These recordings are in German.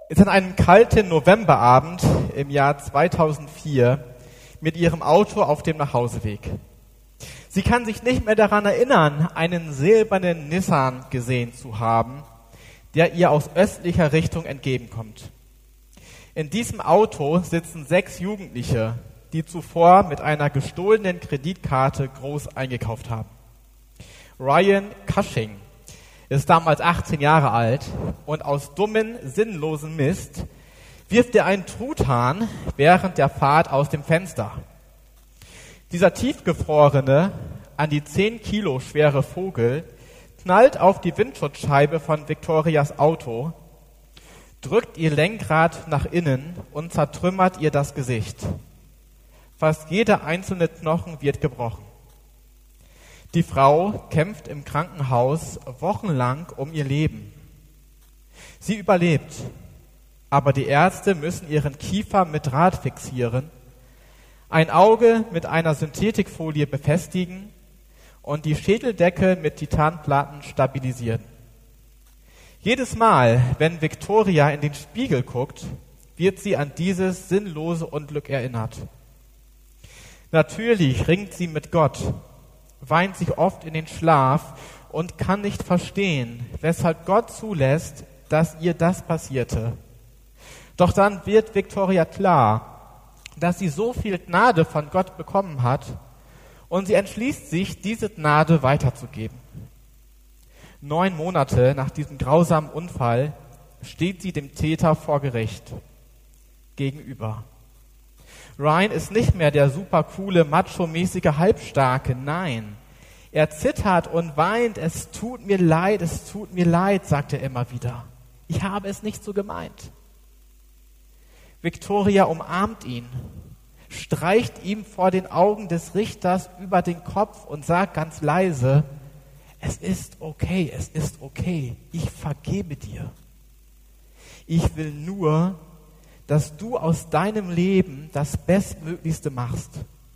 ist an einem kalten Novemberabend im Jahr 2004 mit ihrem Auto auf dem Nachhauseweg. Sie kann sich nicht mehr daran erinnern, einen silbernen Nissan gesehen zu haben, der ihr aus östlicher Richtung entgegenkommt. In diesem Auto sitzen 6 Jugendliche, die zuvor mit einer gestohlenen Kreditkarte groß eingekauft haben. Ryan Cushing ist damals 18 Jahre alt und aus dummen, sinnlosen Mist wirft er einen Truthahn während der Fahrt aus dem Fenster. Dieser tiefgefrorene, an die 10 Kilo schwere Vogel knallt auf die Windschutzscheibe von Victorias Auto, drückt ihr Lenkrad nach innen und zertrümmert ihr das Gesicht. Fast jeder einzelne Knochen wird gebrochen. Die Frau kämpft im Krankenhaus wochenlang um ihr Leben. Sie überlebt, aber die Ärzte müssen ihren Kiefer mit Draht fixieren, ein Auge mit einer Synthetikfolie befestigen und die Schädeldecke mit Titanplatten stabilisieren. Jedes Mal, wenn Victoria in den Spiegel guckt, wird sie an dieses sinnlose Unglück erinnert. Natürlich ringt sie mit Gott, weint sich oft in den Schlaf und kann nicht verstehen, weshalb Gott zulässt, dass ihr das passierte. Doch dann wird Victoria klar, dass sie so viel Gnade von Gott bekommen hat und sie entschließt sich, diese Gnade weiterzugeben. 9 Monate nach diesem grausamen Unfall steht sie dem Täter vor Gericht gegenüber. Ryan ist nicht mehr der supercoole, macho-mäßige Halbstarke, nein. Er zittert und weint, es tut mir leid, sagt er immer wieder. Ich habe es nicht so gemeint. Victoria umarmt ihn, streicht ihm vor den Augen des Richters über den Kopf und sagt ganz leise, es ist okay, ich vergebe dir. Ich will nur, dass du aus deinem Leben das Bestmöglichste machst.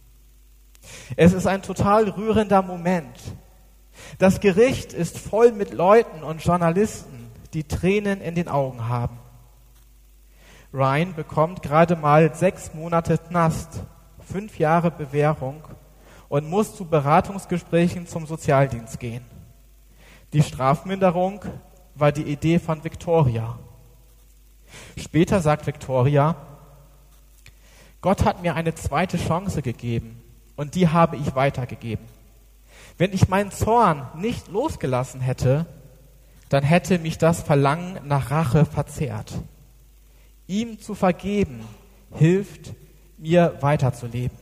Es ist ein total rührender Moment. Das Gericht ist voll mit Leuten und Journalisten, die Tränen in den Augen haben. Ryan bekommt gerade mal 6 Monate Knast, 5 Jahre Bewährung und muss zu Beratungsgesprächen zum Sozialdienst gehen. Die Strafminderung war die Idee von Victoria. Später sagt Victoria, Gott hat mir eine zweite Chance gegeben und die habe ich weitergegeben. Wenn ich meinen Zorn nicht losgelassen hätte, dann hätte mich das Verlangen nach Rache verzehrt. Ihm zu vergeben hilft mir weiterzuleben.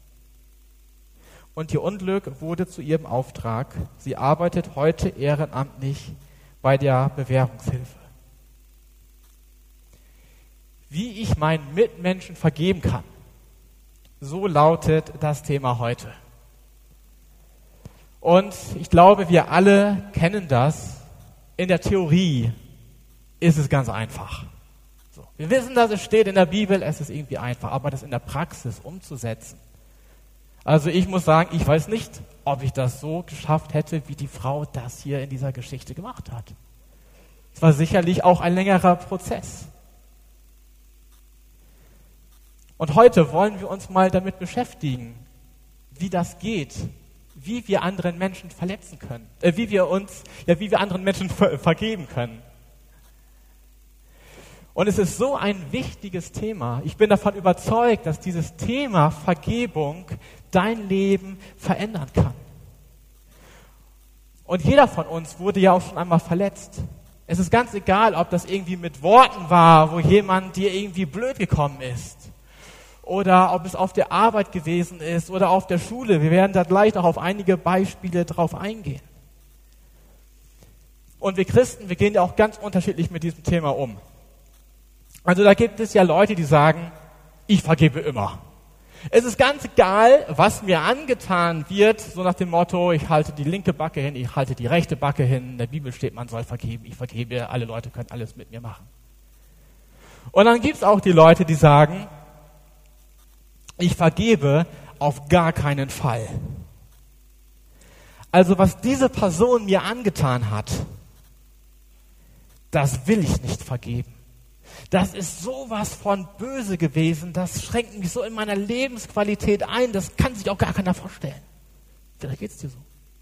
Und ihr Unglück wurde zu ihrem Auftrag. Sie arbeitet heute ehrenamtlich bei der Bewährungshilfe. Wie ich meinen Mitmenschen vergeben kann, so lautet das Thema heute. Und ich glaube, wir alle kennen das. In der Theorie ist es ganz einfach. So, wir wissen, dass es steht in der Bibel, es ist irgendwie einfach, aber das in der Praxis umzusetzen. Also ich muss sagen, ich weiß nicht, ob ich das so geschafft hätte, wie die Frau das hier in dieser Geschichte gemacht hat. Es war sicherlich auch ein längerer Prozess. Und heute wollen wir uns mal damit beschäftigen, wie das geht, wie wir anderen Menschen verletzen können, wie wir anderen Menschen vergeben können. Und es ist so ein wichtiges Thema. Ich bin davon überzeugt, dass dieses Thema Vergebung dein Leben verändern kann. Und jeder von uns wurde ja auch schon einmal verletzt. Es ist ganz egal, ob das irgendwie mit Worten war, wo jemand dir irgendwie blöd gekommen ist. Oder ob es auf der Arbeit gewesen ist oder auf der Schule. Wir werden da gleich noch auf einige Beispiele drauf eingehen. Und wir Christen, wir gehen ja auch ganz unterschiedlich mit diesem Thema um. Also da gibt es ja Leute, die sagen, ich vergebe immer. Es ist ganz egal, was mir angetan wird, so nach dem Motto, ich halte die linke Backe hin, ich halte die rechte Backe hin. In der Bibel steht, man soll vergeben. Ich vergebe, alle Leute können alles mit mir machen. Und dann gibt es auch die Leute, die sagen, ich vergebe auf gar keinen Fall. Also was diese Person mir angetan hat, das will ich nicht vergeben. Das ist sowas von böse gewesen, das schränkt mich so in meiner Lebensqualität ein, das kann sich auch gar keiner vorstellen. Vielleicht geht's dir so.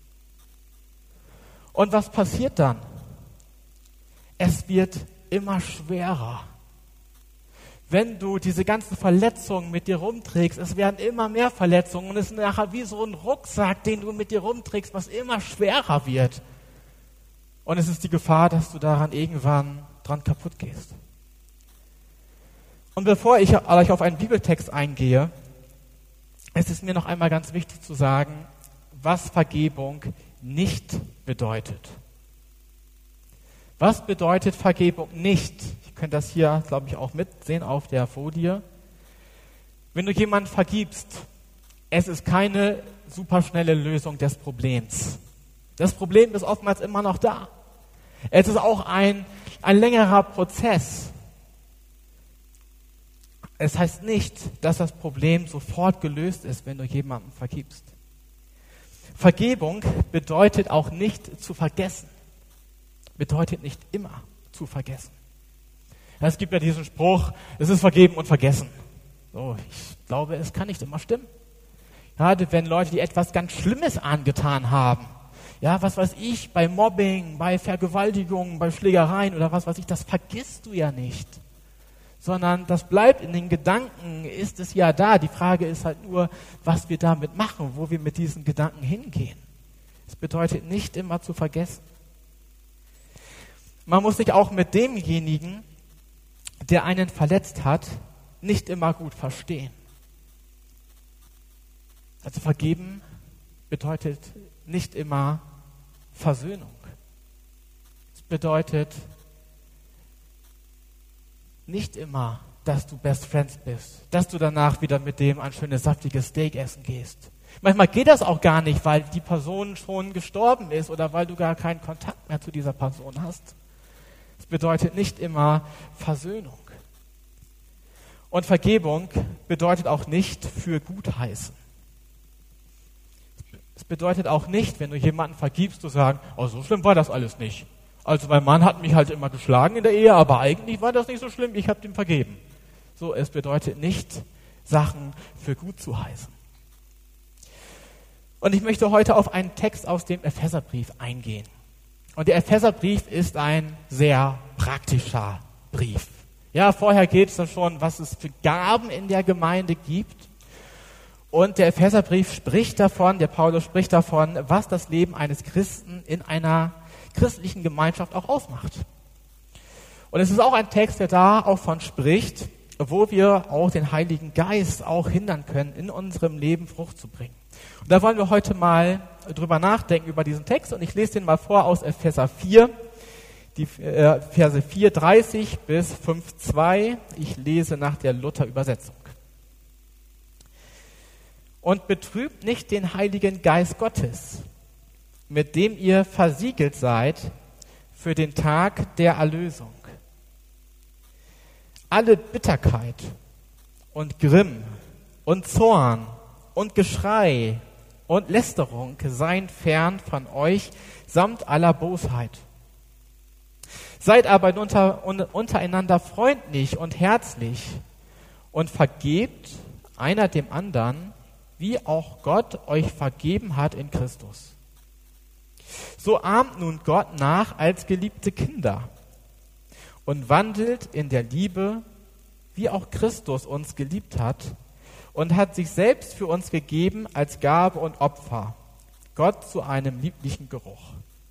Und was passiert dann? Es wird immer schwerer. Wenn du diese ganzen Verletzungen mit dir rumträgst, es werden immer mehr Verletzungen und es ist nachher wie so ein Rucksack, den du mit dir rumträgst, was immer schwerer wird. Und es ist die Gefahr, dass du daran irgendwann dran kaputt gehst. Und bevor ich euch auf einen Bibeltext eingehe, ist es mir noch einmal ganz wichtig zu sagen, was Vergebung nicht bedeutet. Was bedeutet Vergebung nicht? Ihr könnt das hier, glaube ich, auch mitsehen auf der Folie. Wenn du jemanden vergibst, es ist keine superschnelle Lösung des Problems. Das Problem ist oftmals immer noch da. Es ist auch ein längerer Prozess. Es heißt nicht, dass das Problem sofort gelöst ist, wenn du jemandem vergibst. Vergebung bedeutet auch nicht zu vergessen. Bedeutet nicht immer zu vergessen. Es gibt ja diesen Spruch, es ist vergeben und vergessen. So, ich glaube, es kann nicht immer stimmen. Gerade wenn Leute, die etwas ganz Schlimmes angetan haben, ja, was weiß ich, bei Mobbing, bei Vergewaltigungen, bei Schlägereien oder was weiß ich, das vergisst du ja nicht. Sondern das bleibt in den Gedanken, ist es ja da. Die Frage ist halt nur, was wir damit machen, wo wir mit diesen Gedanken hingehen. Es bedeutet nicht immer zu vergessen. Man muss sich auch mit demjenigen, der einen verletzt hat, nicht immer gut verstehen. Also vergeben bedeutet nicht immer Versöhnung. Es bedeutet nicht immer, dass du Best Friends bist, dass du danach wieder mit dem ein schönes, saftiges Steak essen gehst. Manchmal geht das auch gar nicht, weil die Person schon gestorben ist oder weil du gar keinen Kontakt mehr zu dieser Person hast. Es bedeutet nicht immer Versöhnung. Und Vergebung bedeutet auch nicht für Gutheißen. Es bedeutet auch nicht, wenn du jemanden vergibst, zu sagen, oh, so schlimm war das alles nicht. Also mein Mann hat mich halt immer geschlagen in der Ehe, aber eigentlich war das nicht so schlimm, ich habe ihm vergeben. So, es bedeutet nicht, Sachen für gut zu heißen. Und ich möchte heute auf einen Text aus dem Epheserbrief eingehen. Und der Epheserbrief ist ein sehr praktischer Brief. Ja, vorher geht es dann schon, was es für Gaben in der Gemeinde gibt. Und der Epheserbrief spricht davon, der Paulus spricht davon, was das Leben eines Christen in einer christlichen Gemeinschaft auch ausmacht. Und es ist auch ein Text, der da auch von spricht, wo wir auch den Heiligen Geist auch hindern können, in unserem Leben Frucht zu bringen. Und da wollen wir heute mal drüber nachdenken, über diesen Text. Und ich lese den mal vor aus Epheser 4, die Verse 4, 30 bis 5, 2. Ich lese nach der Luther-Übersetzung. Und betrübt nicht den Heiligen Geist Gottes, mit dem ihr versiegelt seid für den Tag der Erlösung. Alle Bitterkeit und Grimm und Zorn und Geschrei und Lästerung seien fern von euch samt aller Bosheit. Seid aber untereinander freundlich und herzlich und vergebt einer dem anderen, wie auch Gott euch vergeben hat in Christus. So ahmt nun Gott nach als geliebte Kinder und wandelt in der Liebe, wie auch Christus uns geliebt hat und hat sich selbst für uns gegeben als Gabe und Opfer, Gott zu einem lieblichen Geruch.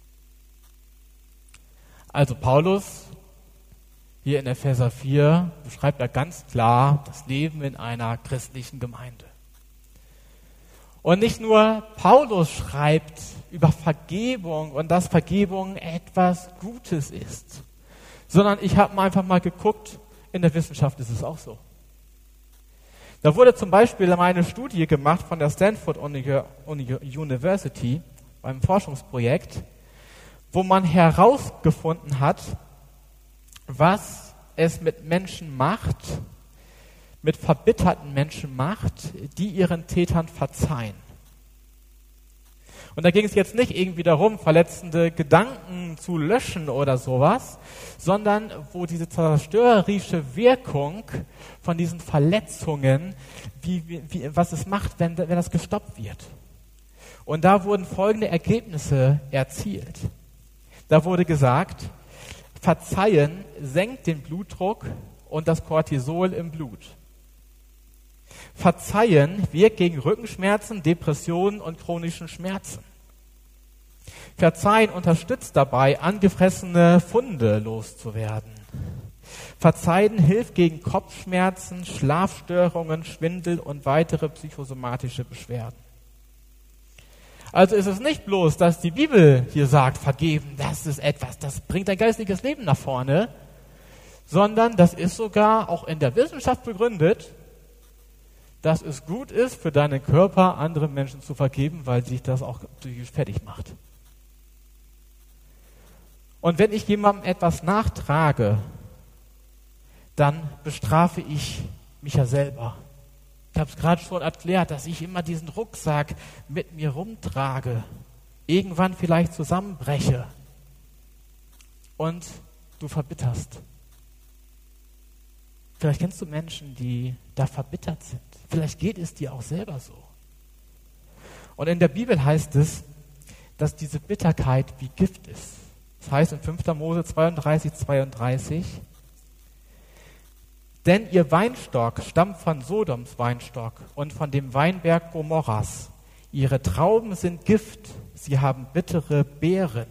Also Paulus hier in Epheser 4 beschreibt er ganz klar das Leben in einer christlichen Gemeinde. Und nicht nur Paulus schreibt über Vergebung und dass Vergebung etwas Gutes ist, sondern ich habe einfach mal geguckt, in der Wissenschaft ist es auch so. Da wurde zum Beispiel eine Studie gemacht von der Stanford University beim Forschungsprojekt, wo man herausgefunden hat, was es mit Menschen macht, mit verbitterten Menschen macht, die ihren Tätern verzeihen. Und da ging es jetzt nicht irgendwie darum, verletzende Gedanken zu löschen oder sowas, sondern wo diese zerstörerische Wirkung von diesen Verletzungen, was es macht, wenn das gestoppt wird. Und da wurden folgende Ergebnisse erzielt. Da wurde gesagt, Verzeihen senkt den Blutdruck und das Cortisol im Blut. Verzeihen wirkt gegen Rückenschmerzen, Depressionen und chronischen Schmerzen. Verzeihen unterstützt dabei, angefressene Funde loszuwerden. Verzeihen hilft gegen Kopfschmerzen, Schlafstörungen, Schwindel und weitere psychosomatische Beschwerden. Also ist es nicht bloß, dass die Bibel hier sagt, vergeben, das ist etwas, das bringt dein geistliches Leben nach vorne, sondern das ist sogar auch in der Wissenschaft begründet, dass es gut ist, für deinen Körper anderen Menschen zu vergeben, weil sich das auch psychisch fertig macht. Und wenn ich jemandem etwas nachtrage, dann bestrafe ich mich ja selber. Ich habe es gerade schon erklärt, dass ich immer diesen Rucksack mit mir rumtrage, irgendwann vielleicht zusammenbreche und du verbitterst. Vielleicht kennst du Menschen, die da verbittert sind. Vielleicht geht es dir auch selber so. Und in der Bibel heißt es, dass diese Bitterkeit wie Gift ist. Das heißt in 5. Mose 32, denn ihr Weinstock stammt von Sodoms Weinstock und von dem Weinberg Gomorras. Ihre Trauben sind Gift, sie haben bittere Beeren.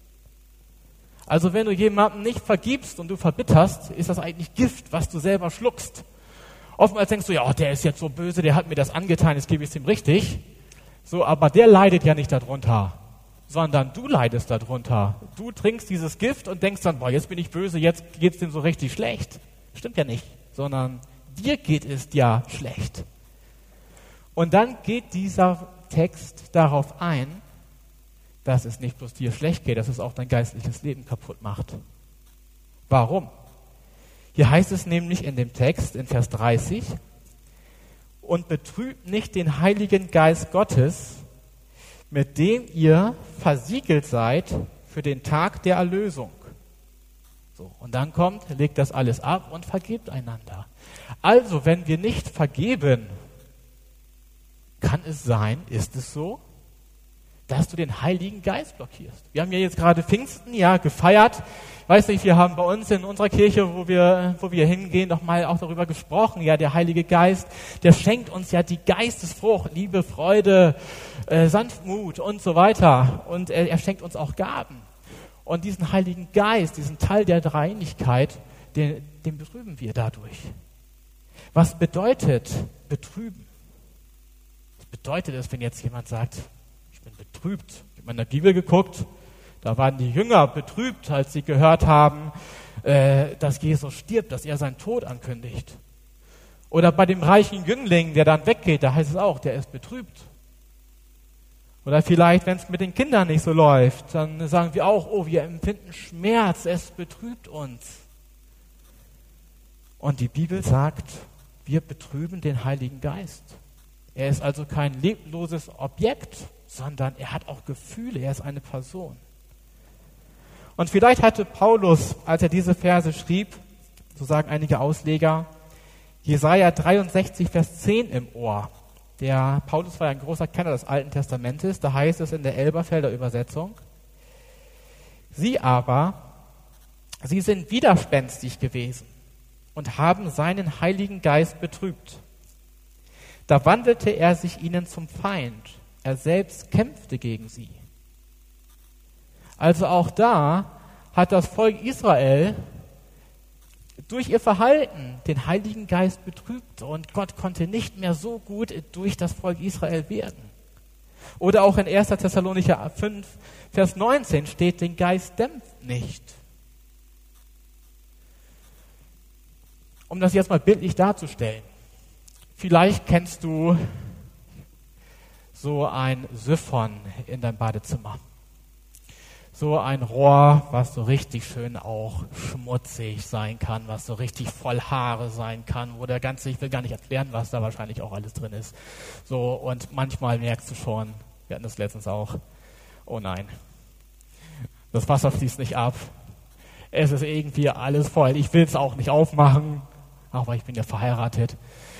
Also wenn du jemandem nicht vergibst und du verbitterst, ist das eigentlich Gift, was du selber schluckst. Oftmals denkst du, ja, der ist jetzt so böse, der hat mir das angetan, jetzt gebe ich es ihm richtig. So, aber der leidet ja nicht darunter, sondern du leidest darunter. Du trinkst dieses Gift und denkst dann, boah, jetzt bin ich böse, jetzt geht es dem so richtig schlecht. Stimmt ja nicht, sondern dir geht es ja schlecht. Und dann geht dieser Text darauf ein, dass es nicht bloß dir schlecht geht, dass es auch dein geistliches Leben kaputt macht. Warum? Hier heißt es nämlich in dem Text, in Vers 30, und betrübt nicht den Heiligen Geist Gottes, mit dem ihr versiegelt seid für den Tag der Erlösung. So, und dann kommt, legt das alles ab und vergebt einander. Also, wenn wir nicht vergeben, kann es sein, ist es so, dass du den Heiligen Geist blockierst. Wir haben ja jetzt gerade Pfingsten, gefeiert. Ich weiß nicht, wir haben bei uns in unserer Kirche, wo wir hingehen, noch mal auch darüber gesprochen. Ja, der Heilige Geist, der schenkt uns ja die Geistesfrucht, Liebe, Freude, Sanftmut und so weiter. Und er schenkt uns auch Gaben. Und diesen Heiligen Geist, diesen Teil der Dreieinigkeit, den betrüben wir dadurch. Was bedeutet betrüben? Was bedeutet es, wenn jetzt jemand sagt, ich bin betrübt? Ich habe mal in der Bibel geguckt, da waren die Jünger betrübt, als sie gehört haben, dass Jesus stirbt, dass er seinen Tod ankündigt. Oder bei dem reichen Jüngling, der dann weggeht, da heißt es auch, der ist betrübt. Oder vielleicht, wenn es mit den Kindern nicht so läuft, dann sagen wir auch, oh, wir empfinden Schmerz, es betrübt uns. Und die Bibel sagt, wir betrüben den Heiligen Geist. Er ist also kein lebloses Objekt, sondern er hat auch Gefühle, er ist eine Person. Und vielleicht hatte Paulus, als er diese Verse schrieb, so sagen einige Ausleger, Jesaja 63, Vers 10 im Ohr. Der Paulus war ja ein großer Kenner des Alten Testamentes, da heißt es in der Elberfelder Übersetzung, sie sind widerspenstig gewesen und haben seinen Heiligen Geist betrübt. Da wandelte er sich ihnen zum Feind, er selbst kämpfte gegen sie. Also auch da hat das Volk Israel durch ihr Verhalten den Heiligen Geist betrübt und Gott konnte nicht mehr so gut durch das Volk Israel wirken. Oder auch in 1. Thessalonicher 5, Vers 19 steht, den Geist dämpft nicht. Um das jetzt mal bildlich darzustellen. Vielleicht kennst du so ein Siphon in deinem Badezimmer. So ein Rohr, was so richtig schön auch schmutzig sein kann, was so richtig voll Haare sein kann, wo der ganze, ich will gar nicht erklären, was da wahrscheinlich auch alles drin ist. So, und manchmal merkst du schon, wir hatten das letztens auch, oh nein, das Wasser fließt nicht ab. Es ist irgendwie alles voll. Ich will es auch nicht aufmachen, aber ich bin ja verheiratet.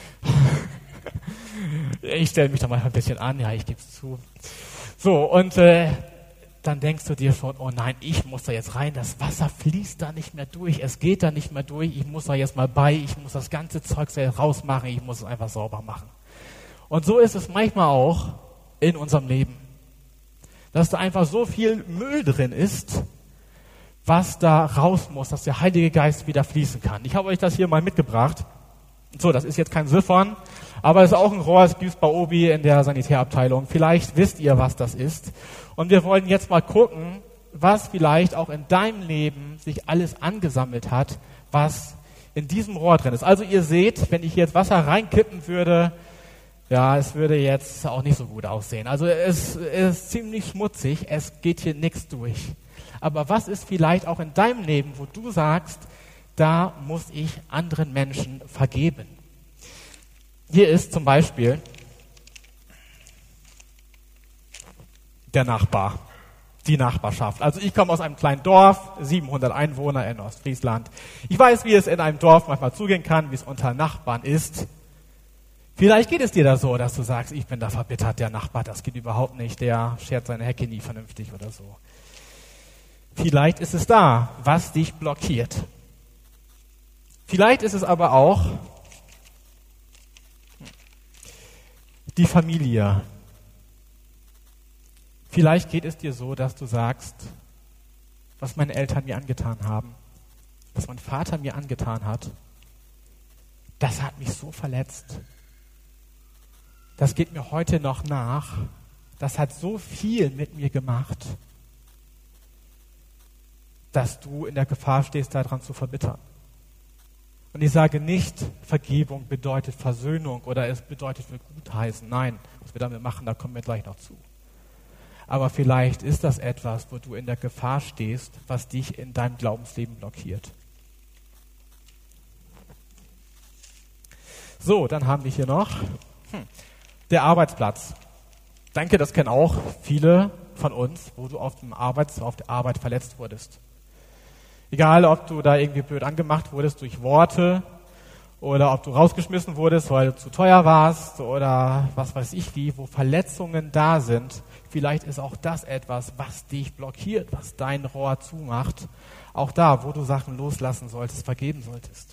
Ich stelle mich da mal ein bisschen an, ja, ich gebe es zu. So, und dann denkst du dir schon, oh nein, ich muss da jetzt rein, das Wasser fließt da nicht mehr durch, es geht da nicht mehr durch, ich muss da jetzt mal ich muss das ganze Zeug rausmachen, ich muss es einfach sauber machen. Und so ist es manchmal auch in unserem Leben, dass da einfach so viel Müll drin ist, was da raus muss, dass der Heilige Geist wieder fließen kann. Ich habe euch das hier mal mitgebracht. So, das ist jetzt kein Siphon, aber es ist auch ein Rohr, es gibt es bei Obi in der Sanitärabteilung. Vielleicht wisst ihr, was das ist. Und wir wollen jetzt mal gucken, was vielleicht auch in deinem Leben sich alles angesammelt hat, was in diesem Rohr drin ist. Also ihr seht, wenn ich jetzt Wasser reinkippen würde, ja, es würde jetzt auch nicht so gut aussehen. Also es ist ziemlich schmutzig, es geht hier nichts durch. Aber was ist vielleicht auch in deinem Leben, wo du sagst, da muss ich anderen Menschen vergeben? Hier ist zum Beispiel der Nachbar, die Nachbarschaft. Also ich komme aus einem kleinen Dorf, 700 Einwohner in Ostfriesland. Ich weiß, wie es in einem Dorf manchmal zugehen kann, wie es unter Nachbarn ist. Vielleicht geht es dir da so, dass du sagst, ich bin da verbittert, der Nachbar, das geht überhaupt nicht, der schert seine Hecke nie vernünftig oder so. Vielleicht ist es da, was dich blockiert. Vielleicht ist es aber auch die Familie. Vielleicht geht es dir so, dass du sagst, was meine Eltern mir angetan haben, was mein Vater mir angetan hat, das hat mich so verletzt. Das geht mir heute noch nach. Das hat so viel mit mir gemacht, dass du in der Gefahr stehst, daran zu verbittern. Und ich sage nicht, Vergebung bedeutet Versöhnung oder es bedeutet wir gutheißen. Nein, was wir damit machen, da kommen wir gleich noch zu. Aber vielleicht ist das etwas, wo du in der Gefahr stehst, was dich in deinem Glaubensleben blockiert. So, dann haben wir hier noch der Arbeitsplatz. Ich denke, das kennen auch viele von uns, wo du auf der Arbeit verletzt wurdest. Egal, ob du da irgendwie blöd angemacht wurdest durch Worte oder ob du rausgeschmissen wurdest, weil du zu teuer warst oder was weiß ich wie, wo Verletzungen da sind. Vielleicht ist auch das etwas, was dich blockiert, was dein Rohr zumacht. Auch da, wo du Sachen loslassen solltest, vergeben solltest.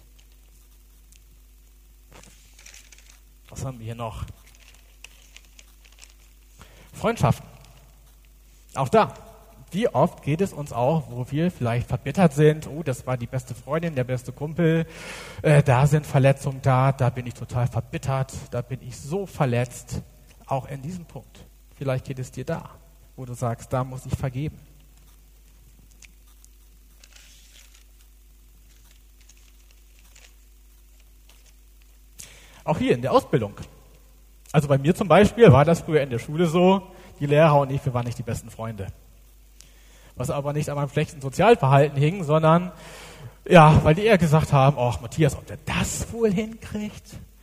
Was haben wir hier noch? Freundschaften. Auch da. Wie oft geht es uns auch, wo wir vielleicht verbittert sind, oh, das war die beste Freundin, der beste Kumpel, da sind Verletzungen da bin ich total verbittert, da bin ich so verletzt, auch in diesem Punkt. Vielleicht geht es dir da, wo du sagst, da muss ich vergeben. Auch hier in der Ausbildung. Also bei mir zum Beispiel war das früher in der Schule so, die Lehrer und ich, wir waren nicht die besten Freunde. Was aber nicht an meinem schlechten Sozialverhalten hing, sondern, ja, weil die eher gesagt haben, ach Matthias, ob der das wohl hinkriegt?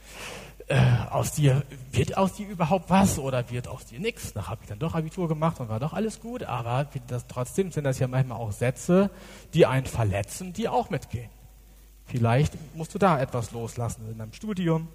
Wird aus dir überhaupt was oder wird aus dir nichts? Da habe ich dann doch Abitur gemacht und war doch alles gut, aber trotzdem sind das ja manchmal auch Sätze, die einen verletzen, die auch mitgehen. Vielleicht musst du da etwas loslassen in deinem Studium.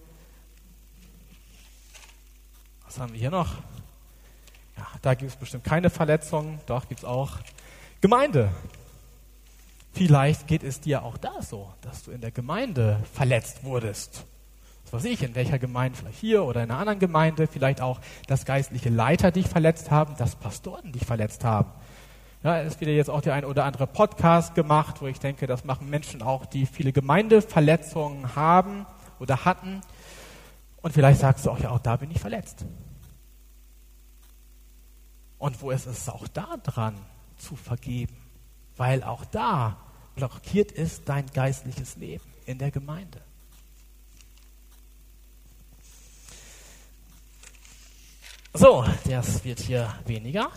Was haben wir hier noch? Ja, da gibt es bestimmt keine Verletzungen, doch gibt es auch Gemeinde. Vielleicht geht es dir auch da so, dass du in der Gemeinde verletzt wurdest. Was weiß ich, in welcher Gemeinde, vielleicht hier oder in einer anderen Gemeinde, vielleicht auch, dass geistliche Leiter dich verletzt haben, dass Pastoren dich verletzt haben. Ja, es wird jetzt auch der ein oder andere Podcast gemacht, wo ich denke, das machen Menschen auch, die viele Gemeindeverletzungen haben oder hatten. Und vielleicht sagst du auch, ja, auch da bin ich verletzt. Und wo ist es auch da dran, zu vergeben? Weil auch da blockiert ist dein geistliches Leben in der Gemeinde. So, das wird hier weniger.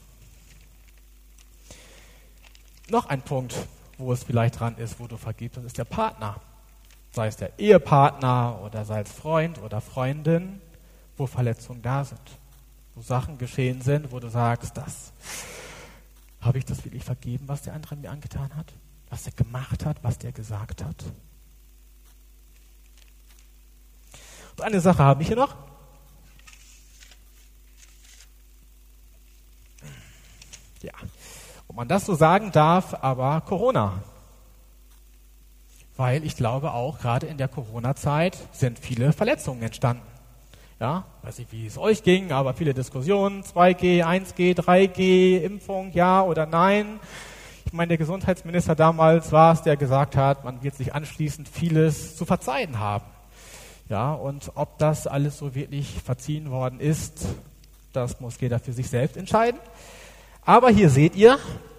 Noch ein Punkt, wo es vielleicht dran ist, wo du vergibst, das ist der Partner. Sei es der Ehepartner oder sei es Freund oder Freundin, wo Verletzungen da sind. wo Sachen geschehen sind, wo du sagst, habe ich das wirklich vergeben, was der andere mir angetan hat? Was er gemacht hat, was der gesagt hat? Und eine Sache habe ich hier noch. Ja, ob man das so sagen darf, aber Corona. Weil ich glaube auch, gerade in der Corona-Zeit sind viele Verletzungen entstanden. Ja, weiß nicht, wie es euch ging, aber viele Diskussionen, 2G, 1G, 3G, Impfung, ja oder nein. Ich meine, der Gesundheitsminister damals war es, der gesagt hat, man wird sich anschließend vieles zu verzeihen haben. Ja, und ob das alles so wirklich verziehen worden ist, das muss jeder für sich selbst entscheiden. Aber hier seht ihr,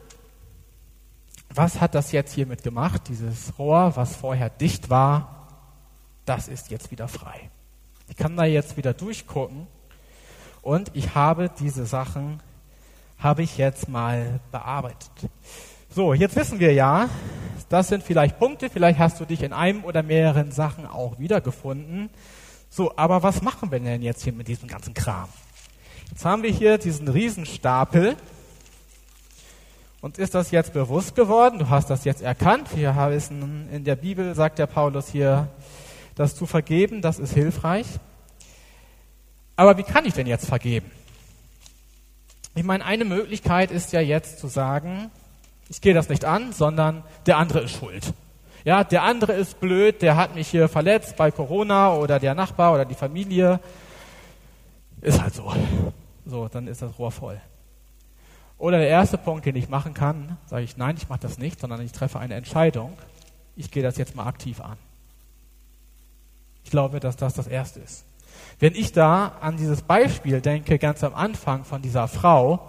was hat das jetzt hiermit gemacht? Dieses Rohr, was vorher dicht war, das ist jetzt wieder frei. Ich kann da jetzt wieder durchgucken und ich habe diese Sachen, jetzt mal bearbeitet. So, jetzt wissen wir ja, das sind vielleicht Punkte, vielleicht hast du dich in einem oder mehreren Sachen auch wiedergefunden. So, aber was machen wir denn jetzt hier mit diesem ganzen Kram? Jetzt haben wir hier diesen Riesenstapel. Uns ist das jetzt bewusst geworden, du hast das jetzt erkannt. Wir wissen, in der Bibel sagt der Paulus hier, das zu vergeben, das ist hilfreich. Aber wie kann ich denn jetzt vergeben? Ich meine, eine Möglichkeit ist ja jetzt zu sagen, ich gehe das nicht an, sondern der andere ist schuld. Ja, der andere ist blöd, der hat mich hier verletzt bei Corona oder der Nachbar oder die Familie. Ist halt so. So, dann ist das Rohr voll. Oder der erste Punkt, den ich machen kann, sage ich, nein, ich mache das nicht, sondern ich treffe eine Entscheidung. Ich gehe das jetzt mal aktiv an. Ich glaube, dass das das Erste ist. Wenn ich da an dieses Beispiel denke, ganz am Anfang von dieser Frau,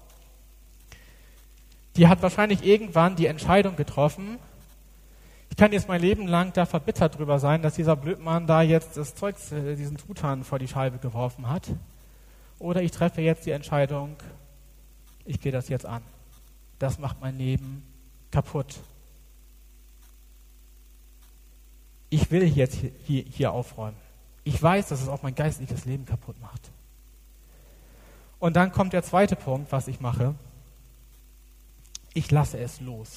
die hat wahrscheinlich irgendwann die Entscheidung getroffen, ich kann jetzt mein Leben lang da verbittert drüber sein, dass dieser Blödmann da jetzt das Zeugs, diesen Truthahn vor die Scheibe geworfen hat. Oder ich treffe jetzt die Entscheidung, ich gehe das jetzt an. Das macht mein Leben kaputt. Ich will jetzt hier aufräumen. Ich weiß, dass es auch mein geistliches Leben kaputt macht. Und dann kommt der zweite Punkt, was ich mache. Ich lasse es los.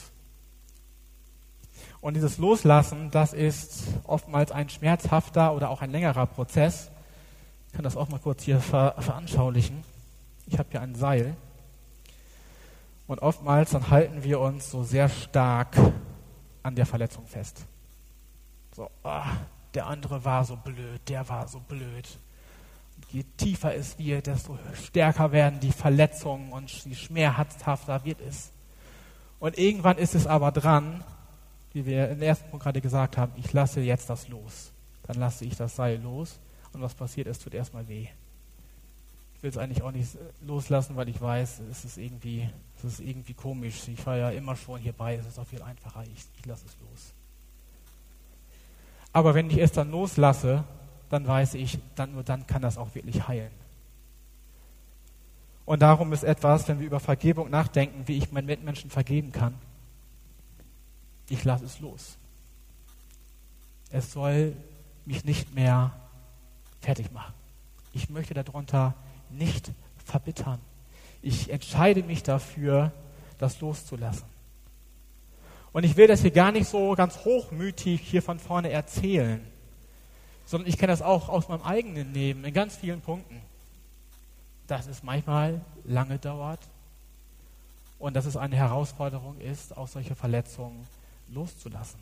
Und dieses Loslassen, das ist oftmals ein schmerzhafter oder auch ein längerer Prozess. Ich kann das auch mal kurz hier veranschaulichen. Ich habe hier ein Seil. Und oftmals dann halten wir uns so sehr stark an der Verletzung fest. So, der andere war so blöd, der war so blöd. Und je tiefer es wird, desto stärker werden die Verletzungen und je schmerzhafter wird es. Und irgendwann ist es aber dran, wie wir im ersten Punkt gerade gesagt haben, ich lasse jetzt das los. Dann lasse ich das Seil los und was passiert, es tut erstmal weh. Ich will es eigentlich auch nicht loslassen, weil ich weiß, es ist irgendwie komisch. Ich war ja immer schon hierbei, es ist auch viel einfacher, ich lasse es los. Aber wenn ich es dann loslasse, dann weiß ich, nur dann kann das auch wirklich heilen. Und darum ist etwas, wenn wir über Vergebung nachdenken, wie ich meinen Mitmenschen vergeben kann, ich lasse es los. Es soll mich nicht mehr fertig machen. Ich möchte darunter nicht verbittern. Ich entscheide mich dafür, das loszulassen. Und ich will das hier gar nicht so ganz hochmütig hier von vorne erzählen, sondern ich kenne das auch aus meinem eigenen Leben in ganz vielen Punkten, dass es manchmal lange dauert und dass es eine Herausforderung ist, auch solche Verletzungen loszulassen.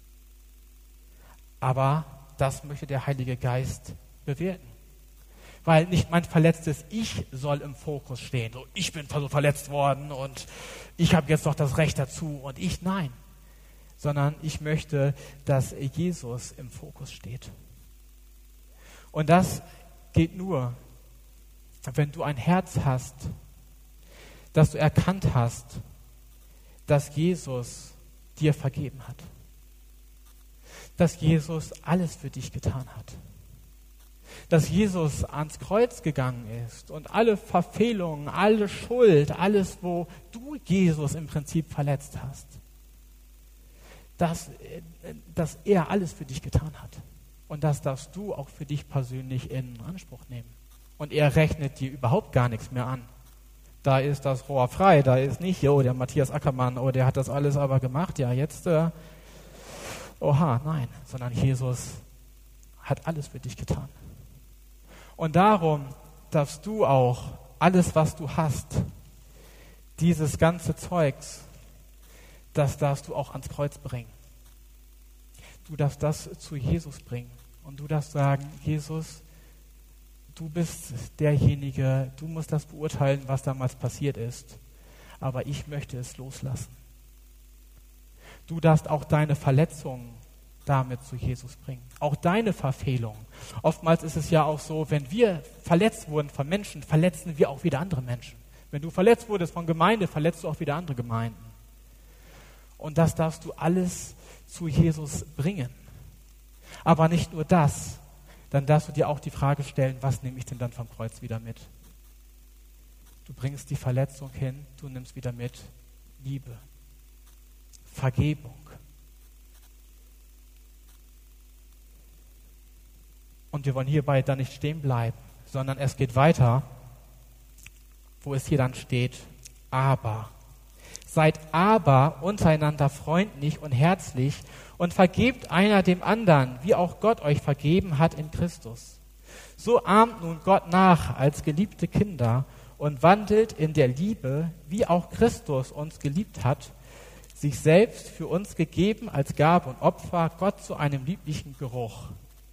Aber das möchte der Heilige Geist bewirken. Weil nicht mein verletztes Ich soll im Fokus stehen. So, ich bin so verletzt worden und ich habe jetzt doch das Recht dazu und nein. Sondern ich möchte, dass Jesus im Fokus steht. Und das geht nur, wenn du ein Herz hast, dass du erkannt hast, dass Jesus dir vergeben hat. Dass Jesus alles für dich getan hat. Dass Jesus ans Kreuz gegangen ist und alle Verfehlungen, alle Schuld, alles, wo du Jesus im Prinzip verletzt hast, dass er alles für dich getan hat. Und das darfst du auch für dich persönlich in Anspruch nehmen. und er rechnet dir überhaupt gar nichts mehr an. Da ist das Rohr frei, da ist nicht, der Matthias Ackermann, der hat das alles aber gemacht, ja jetzt, nein, sondern Jesus hat alles für dich getan. Und darum darfst du auch alles, was du hast, dieses ganze Zeugs, das darfst du auch ans Kreuz bringen. Du darfst das zu Jesus bringen. Und du darfst sagen, Jesus, du bist derjenige, du musst das beurteilen, was damals passiert ist. Aber ich möchte es loslassen. Du darfst auch deine Verletzungen damit zu Jesus bringen. Auch deine Verfehlungen. Oftmals ist es ja auch so, wenn wir verletzt wurden von Menschen, verletzen wir auch wieder andere Menschen. Wenn du verletzt wurdest von Gemeinde, verletzt du auch wieder andere Gemeinden. Und das darfst du alles zu Jesus bringen. Aber nicht nur das. Dann darfst du dir auch die Frage stellen, was nehme ich denn dann vom Kreuz wieder mit? Du bringst die Verletzung hin, du nimmst wieder mit Liebe, Vergebung. Und wir wollen hierbei dann nicht stehen bleiben, sondern es geht weiter, wo es hier dann steht, aber. Seid aber untereinander freundlich und herzlich und vergebt einer dem anderen, wie auch Gott euch vergeben hat in Christus. So ahmt nun Gott nach als geliebte Kinder und wandelt in der Liebe, wie auch Christus uns geliebt hat, sich selbst für uns gegeben als Gabe und Opfer, Gott zu einem lieblichen Geruch.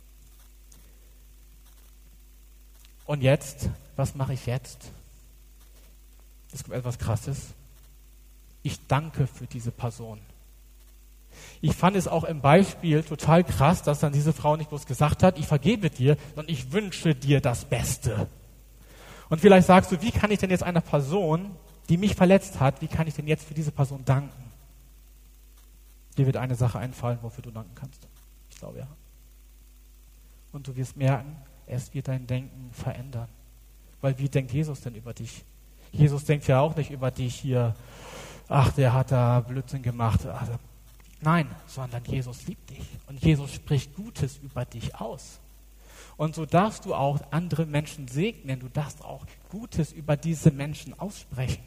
Und jetzt, was mache ich jetzt? Es kommt etwas Krasses. Ich danke für diese Person. Ich fand es auch im Beispiel total krass, dass dann diese Frau nicht bloß gesagt hat, ich vergebe dir, sondern ich wünsche dir das Beste. Und vielleicht sagst du, wie kann ich denn jetzt einer Person, die mich verletzt hat, wie kann ich denn jetzt für diese Person danken? Dir wird eine Sache einfallen, wofür du danken kannst. Ich glaube, ja. Und du wirst merken, es wird dein Denken verändern. Weil wie denkt Jesus denn über dich? Jesus denkt ja auch nicht über dich hier, ach, der hat da Blödsinn gemacht. Nein, sondern Jesus liebt dich. Und Jesus spricht Gutes über dich aus. Und so darfst du auch andere Menschen segnen. Du darfst auch Gutes über diese Menschen aussprechen.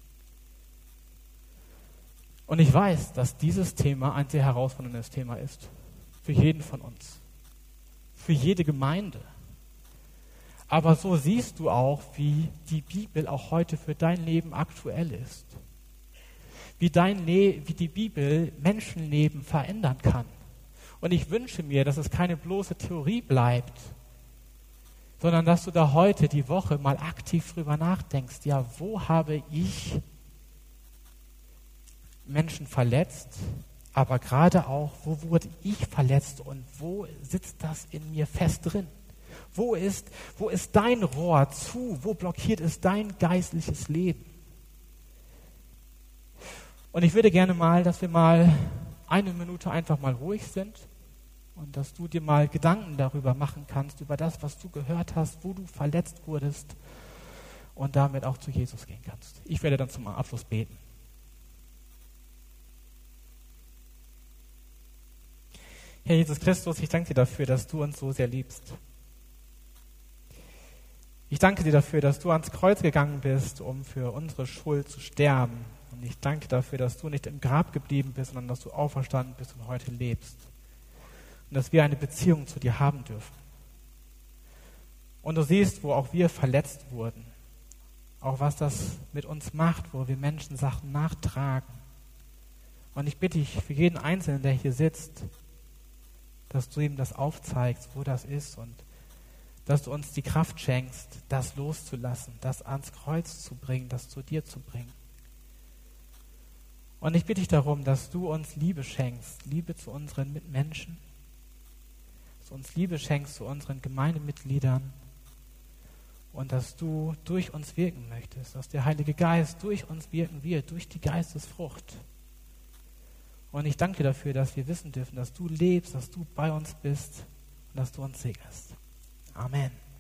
Und ich weiß, dass dieses Thema ein sehr herausforderndes Thema ist. Für jeden von uns. Für jede Gemeinde. Aber so siehst du auch, wie die Bibel auch heute für dein Leben aktuell ist. Wie die Bibel Menschenleben verändern kann. Und ich wünsche mir, dass es keine bloße Theorie bleibt, sondern dass du da heute die Woche mal aktiv drüber nachdenkst. Ja, wo habe ich Menschen verletzt, aber gerade auch, wo wurde ich verletzt und wo sitzt das in mir fest drin? Wo ist dein Rohr zu? Wo blockiert es dein geistliches Leben? Und ich würde gerne mal, dass wir mal eine Minute einfach mal ruhig sind und dass du dir mal Gedanken darüber machen kannst, über das, was du gehört hast, wo du verletzt wurdest und damit auch zu Jesus gehen kannst. Ich werde dann zum Abschluss beten. Herr Jesus Christus, ich danke dir dafür, dass du uns so sehr liebst. Ich danke dir dafür, dass du ans Kreuz gegangen bist, um für unsere Schuld zu sterben. Und ich danke dafür, dass du nicht im Grab geblieben bist, sondern dass du auferstanden bist und heute lebst. Und dass wir eine Beziehung zu dir haben dürfen. Und du siehst, wo auch wir verletzt wurden. Auch was das mit uns macht, wo wir Menschen Sachen nachtragen. Und ich bitte dich für jeden Einzelnen, der hier sitzt, dass du ihm das aufzeigst, wo das ist und dass du uns die Kraft schenkst, das loszulassen, das ans Kreuz zu bringen, das zu dir zu bringen. Und ich bitte dich darum, dass du uns Liebe schenkst, Liebe zu unseren Mitmenschen, dass du uns Liebe schenkst zu unseren Gemeindemitgliedern und dass du durch uns wirken möchtest, dass der Heilige Geist durch uns wirken wird, durch die Geistesfrucht. Und ich danke dir dafür, dass wir wissen dürfen, dass du lebst, dass du bei uns bist und dass du uns segnest. Amen.